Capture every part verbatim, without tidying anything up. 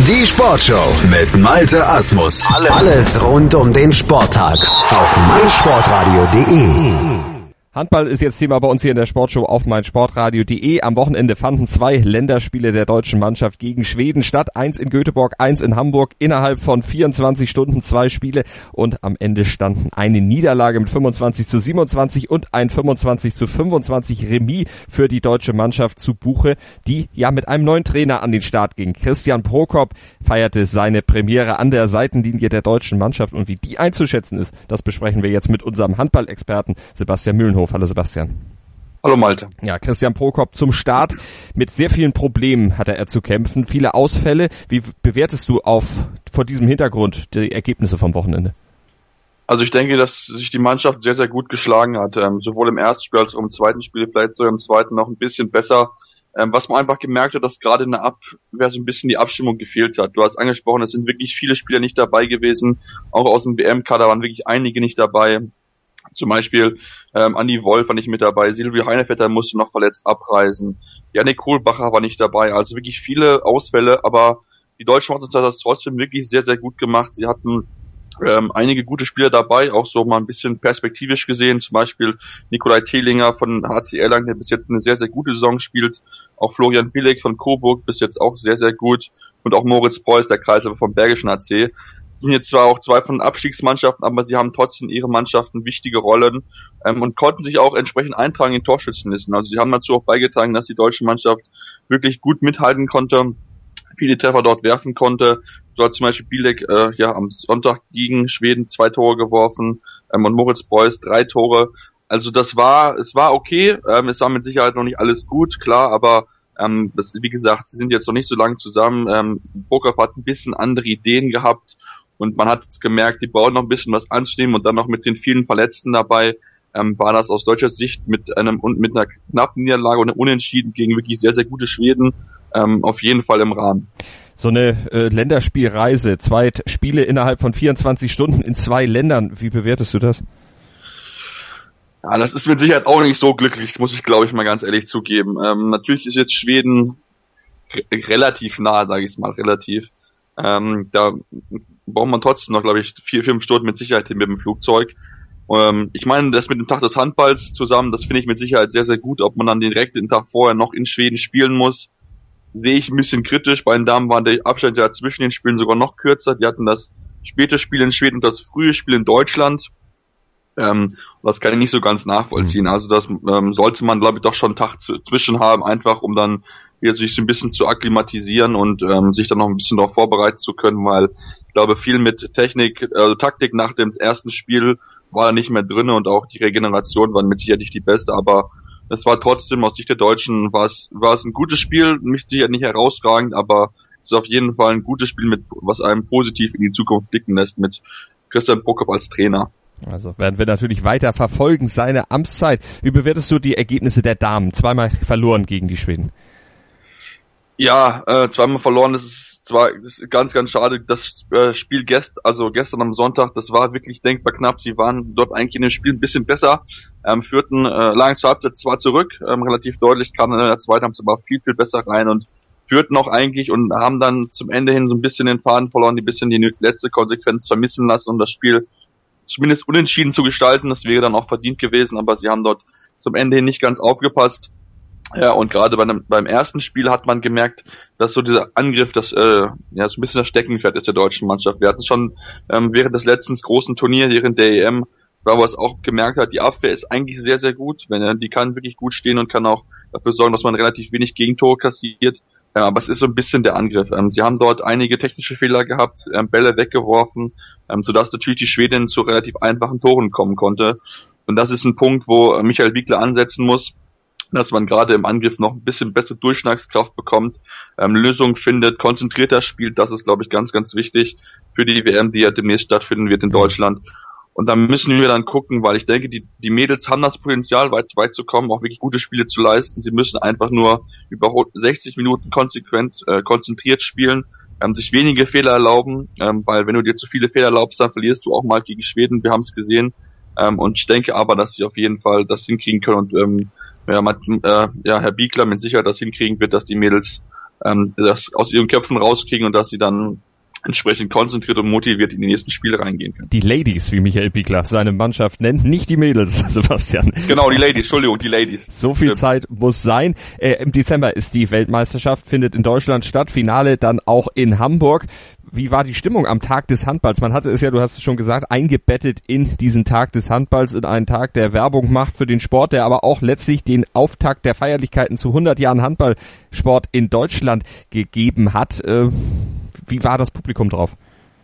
Die Sportshow mit Malte Asmus. Alles rund um den Sporttag auf meinsportradio punkt de. Handball ist jetzt Thema bei uns hier in der Sportshow auf meinsportradio punkt de. Am Wochenende fanden zwei Länderspiele der deutschen Mannschaft gegen Schweden statt. Eins in Göteborg, eins in Hamburg. Innerhalb von vierundzwanzig Stunden zwei Spiele. Und am Ende standen eine Niederlage mit fünfundzwanzig zu siebenundzwanzig und ein fünfundzwanzig zu fünfundzwanzig Remis für die deutsche Mannschaft zu Buche, die ja mit einem neuen Trainer an den Start ging. Christian Prokop feierte seine Premiere an der Seitenlinie der deutschen Mannschaft. Und wie die einzuschätzen ist, das besprechen wir jetzt mit unserem Handball-Experten Sebastian Mühlenhof. Hallo Sebastian. Hallo Malte. Ja, Christian Prokop zum Start. Mit sehr vielen Problemen hatte er zu kämpfen, viele Ausfälle. Wie bewertest du auf vor diesem Hintergrund die Ergebnisse vom Wochenende? Also ich denke, dass sich die Mannschaft sehr, sehr gut geschlagen hat. Ähm, sowohl im ersten Spiel als auch im zweiten Spiel, vielleicht sogar im zweiten noch ein bisschen besser. Ähm, was man einfach gemerkt hat, dass gerade in der Abwehr so ein bisschen die Abstimmung gefehlt hat. Du hast angesprochen, es sind wirklich viele Spieler nicht dabei gewesen. Auch aus dem W M-Kader waren wirklich einige nicht dabei. Zum Beispiel ähm, Andi Wolf war nicht mit dabei, Silvio Heinevetter musste noch verletzt abreisen, Jannik Kohlbacher war nicht dabei, also wirklich viele Ausfälle, aber die deutsche Mannschaft hat das trotzdem wirklich sehr, sehr gut gemacht. Sie hatten ähm, einige gute Spieler dabei, auch so mal ein bisschen perspektivisch gesehen, zum Beispiel Nikolai Tehlinger von H C Erlangen, der bis jetzt eine sehr, sehr gute Saison spielt, auch Florian Bilek von Coburg bis jetzt auch sehr, sehr gut und auch Moritz Preuß, der Kreisläufer vom Bergischen A C. Sind jetzt zwar auch zwei von Abstiegsmannschaften, aber sie haben trotzdem ihre Mannschaften wichtige Rollen ähm, und konnten sich auch entsprechend eintragen in Torschützenlisten. Also sie haben dazu auch beigetragen, dass die deutsche Mannschaft wirklich gut mithalten konnte, viele Treffer dort werfen konnte. So hat zum Beispiel Bilek äh, ja am Sonntag gegen Schweden zwei Tore geworfen ähm, und Moritz Preuß drei Tore. Also das war, es war okay, ähm, es war mit Sicherheit noch nicht alles gut, klar, aber ähm, das, wie gesagt, sie sind jetzt noch nicht so lange zusammen. Ähm, Prokop hat ein bisschen andere Ideen gehabt. Und man hat gemerkt, die brauchen noch ein bisschen was anzunehmen und dann noch mit den vielen Verletzten dabei, ähm, war das aus deutscher Sicht mit einem und mit einer knappen Niederlage und einem Unentschieden gegen wirklich sehr, sehr gute Schweden ähm, auf jeden Fall im Rahmen. So eine äh, Länderspielreise, zwei Spiele innerhalb von vierundzwanzig Stunden in zwei Ländern, wie bewertest du das? Ja, das ist mit Sicherheit auch nicht so glücklich, muss ich glaube ich mal ganz ehrlich zugeben. Ähm, natürlich ist jetzt Schweden re- relativ nah, sage ich es mal, relativ. Ähm, da braucht man trotzdem noch, glaube ich, vier, fünf Stunden mit Sicherheit hin mit dem Flugzeug. Ähm, ich meine, das mit dem Tag des Handballs zusammen, das finde ich mit Sicherheit sehr, sehr gut. Ob man dann direkt den Tag vorher noch in Schweden spielen muss, sehe ich ein bisschen kritisch. Bei den Damen war der Abstand ja zwischen den Spielen sogar noch kürzer. Die hatten das späte Spiel in Schweden und das frühe Spiel in Deutschland. Ähm, das kann ich nicht so ganz nachvollziehen. Also das ähm, sollte man, glaube ich, doch schon einen Tag zu, zwischen haben, einfach um dann wieder sich so ein bisschen zu akklimatisieren und ähm, sich dann noch ein bisschen darauf vorbereiten zu können, weil ich glaube, viel mit Technik, also Taktik nach dem ersten Spiel war da nicht mehr drin und auch die Regeneration war mit Sicherheit nicht die beste, aber es war trotzdem aus Sicht der Deutschen war es war es ein gutes Spiel, mit Sicherheit nicht herausragend, aber es ist auf jeden Fall ein gutes Spiel, mit was einem positiv in die Zukunft blicken lässt mit Christian Prokop als Trainer. Also werden wir natürlich weiter verfolgen, seine Amtszeit. Wie bewertest du die Ergebnisse der Damen? Zweimal verloren gegen die Schweden. Ja, äh, zweimal verloren, das ist zwar das ist ganz, ganz schade. Das äh, Spiel gest, also gestern am Sonntag, das war wirklich denkbar knapp. Sie waren dort eigentlich in dem Spiel ein bisschen besser, ähm, führten äh, lange zur Halbzeit zwar zurück, ähm, relativ deutlich, kamen in der zweiten Halbzeit aber viel, viel besser rein und führten auch eigentlich und haben dann zum Ende hin so ein bisschen den Faden verloren, die ein bisschen die letzte Konsequenz vermissen lassen, um das Spiel zumindest unentschieden zu gestalten. Das wäre dann auch verdient gewesen, aber sie haben dort zum Ende hin nicht ganz aufgepasst. Ja, und gerade bei einem, beim ersten Spiel hat man gemerkt, dass so dieser Angriff, das äh, ja so ein bisschen das Steckenpferd ist der deutschen Mannschaft. Wir hatten schon ähm, während des letzten großen Turniers, während der E M, weil man es auch gemerkt hat, die Abwehr ist eigentlich sehr, sehr gut. Wenn er, die kann wirklich gut stehen und kann auch dafür sorgen, dass man relativ wenig Gegentore kassiert. Ja, aber es ist so ein bisschen der Angriff. Ähm, sie haben dort einige technische Fehler gehabt, ähm, Bälle weggeworfen, ähm, sodass natürlich die Schwedin zu relativ einfachen Toren kommen konnte. Und das ist ein Punkt, wo Michael Wiegler ansetzen muss, dass man gerade im Angriff noch ein bisschen bessere Durchschlagskraft bekommt, ähm, Lösungen findet, konzentrierter spielt. Das ist, glaube ich, ganz, ganz wichtig für die W M, die ja demnächst stattfinden wird in Deutschland. Und da müssen wir dann gucken, weil ich denke, die, die Mädels haben das Potenzial, weit, weit zu kommen, auch wirklich gute Spiele zu leisten. Sie müssen einfach nur über sechzig Minuten konsequent, äh, konzentriert spielen, ähm, sich wenige Fehler erlauben, ähm, weil wenn du dir zu viele Fehler erlaubst, dann verlierst du auch mal gegen Schweden. Wir haben es gesehen. Ähm, und ich denke aber, dass sie auf jeden Fall das hinkriegen können und ähm, ja, äh, ja, Herr Biegler mit Sicherheit das hinkriegen wird, dass die Mädels ähm, das aus ihren Köpfen rauskriegen und dass sie dann entsprechend konzentriert und motiviert in die nächsten Spiele reingehen können. Die Ladies, wie Michael Bickler seine Mannschaft nennt, nicht die Mädels, Sebastian. Genau, die Ladies, Entschuldigung, die Ladies. So viel Zeit muss sein. Äh, Im Dezember ist die Weltmeisterschaft, findet in Deutschland statt, Finale dann auch in Hamburg. Wie war die Stimmung am Tag des Handballs? Man hatte es ja, du hast es schon gesagt, eingebettet in diesen Tag des Handballs, in einen Tag, der Werbung macht für den Sport, der aber auch letztlich den Auftakt der Feierlichkeiten zu hundert Jahren Handballsport in Deutschland gegeben hat. Äh, Wie war das Publikum drauf?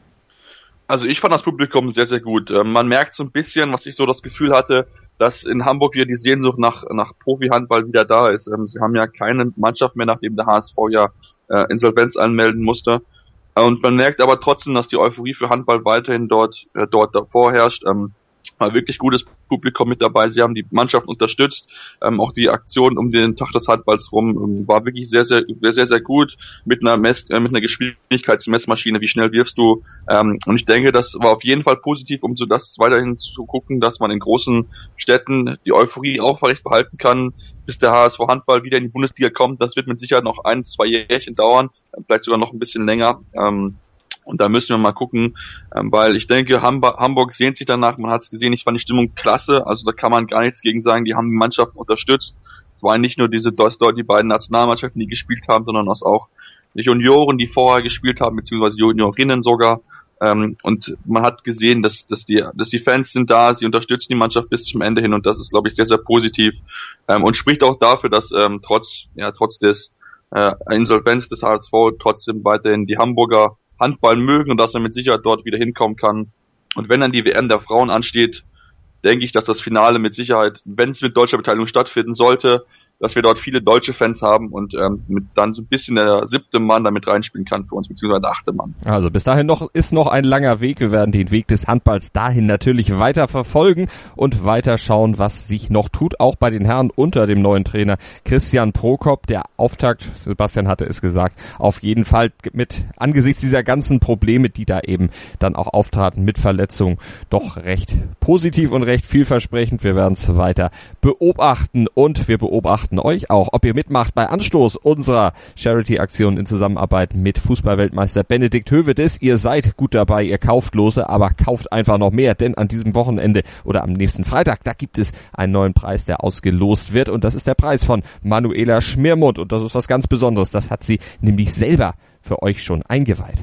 Also ich fand das Publikum sehr, sehr gut. Man merkt so ein bisschen, was ich so das Gefühl hatte, dass in Hamburg wieder die Sehnsucht nach, nach Profi-Handball wieder da ist. Sie haben ja keine Mannschaft mehr, nachdem der H S V ja äh, Insolvenz anmelden musste. Und man merkt aber trotzdem, dass die Euphorie für Handball weiterhin dort, äh, dort vorherrscht. Ähm, war wirklich gutes Publikum mit dabei. Sie haben die Mannschaft unterstützt. Ähm, auch die Aktion um den Tag des Handballs rum ähm, war wirklich sehr, sehr, sehr, sehr gut mit einer Mess, äh, mit einer Geschwindigkeitsmessmaschine. Wie schnell wirfst du? Ähm, und ich denke, das war auf jeden Fall positiv, um so das weiterhin zu gucken, dass man in großen Städten die Euphorie aufrecht behalten kann, bis der H S V Handball wieder in die Bundesliga kommt. Das wird mit Sicherheit noch ein, zwei Jährchen dauern, vielleicht sogar noch ein bisschen länger. Ähm, Und da müssen wir mal gucken, ähm, weil ich denke, Hamburg, Hamburg sehnt sich danach, man hat es gesehen, ich fand die Stimmung klasse, also da kann man gar nichts gegen sagen, die haben die Mannschaften unterstützt. Es waren nicht nur diese dort die beiden Nationalmannschaften, die gespielt haben, sondern auch die Junioren, die vorher gespielt haben, beziehungsweise Juniorinnen sogar. Ähm, und man hat gesehen, dass, dass, die, dass die Fans sind da, sie unterstützen die Mannschaft bis zum Ende hin und das ist, glaube ich, sehr, sehr positiv ähm, und spricht auch dafür, dass ähm, trotz, ja, trotz des äh, Insolvenz des H S V trotzdem weiterhin die Hamburger Handball mögen und dass er mit Sicherheit dort wieder hinkommen kann. Und wenn dann die W M der Frauen ansteht, denke ich, dass das Finale mit Sicherheit, wenn es mit deutscher Beteiligung stattfinden sollte, dass wir dort viele deutsche Fans haben und ähm, mit dann so ein bisschen der siebte Mann damit reinspielen kann für uns, beziehungsweise der achte Mann. Also bis dahin noch ist noch ein langer Weg. Wir werden den Weg des Handballs dahin natürlich weiter verfolgen und weiter schauen, was sich noch tut, auch bei den Herren unter dem neuen Trainer Christian Prokop. Der Auftakt, Sebastian hatte es gesagt, auf jeden Fall mit angesichts dieser ganzen Probleme, die da eben dann auch auftraten mit Verletzungen, doch recht positiv und recht vielversprechend. Wir werden es weiter beobachten und wir beobachten euch auch, ob ihr mitmacht bei Anstoß unserer Charity-Aktion in Zusammenarbeit mit Fußballweltmeister Benedikt Hövedes. Ihr seid gut dabei, ihr kauft Lose, aber kauft einfach noch mehr, denn an diesem Wochenende oder am nächsten Freitag, da gibt es einen neuen Preis, der ausgelost wird und das ist der Preis von Manuela Schmirmund und das ist was ganz Besonderes. Das hat sie nämlich selber für euch schon eingeweiht.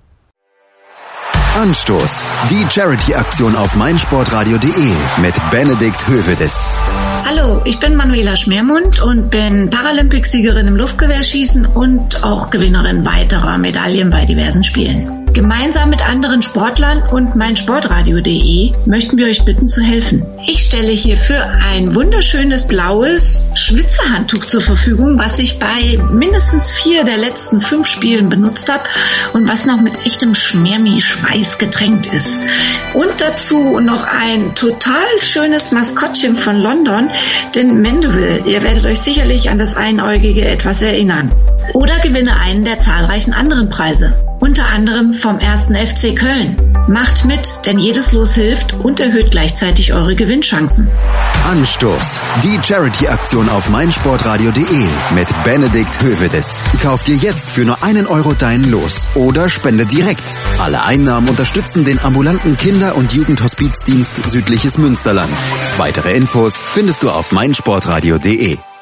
Anstoß, die Charity-Aktion auf meinsportradio punkt de mit Benedikt Hövedes. Hallo, ich bin Manuela Schmirmund und bin Paralympicsiegerin im Luftgewehrschießen und auch Gewinnerin weiterer Medaillen bei diversen Spielen. Gemeinsam mit anderen Sportlern und meinsportradio punkt de möchten wir euch bitten zu helfen. Ich stelle hierfür ein wunderschönes blaues Schwitzerhandtuch zur Verfügung, was ich bei mindestens vier der letzten fünf Spielen benutzt habe und was noch mit echtem Schmermi-Schweiß getränkt ist. Und dazu noch ein total schönes Maskottchen von London, den Mandeville. Ihr werdet euch sicherlich an das Einäugige etwas erinnern. Oder gewinne einen der zahlreichen anderen Preise. Unter anderem vom ersten F C Köln. Macht mit, denn jedes Los hilft und erhöht gleichzeitig eure Gewinnchancen. Anstoß, die Charity-Aktion auf meinsportradio punkt de mit Benedikt Hövedes. Kauf dir jetzt für nur einen Euro dein Los oder spende direkt. Alle Einnahmen unterstützen den ambulanten Kinder- und Jugendhospizdienst Südliches Münsterland. Weitere Infos findest du auf meinsportradio punkt de.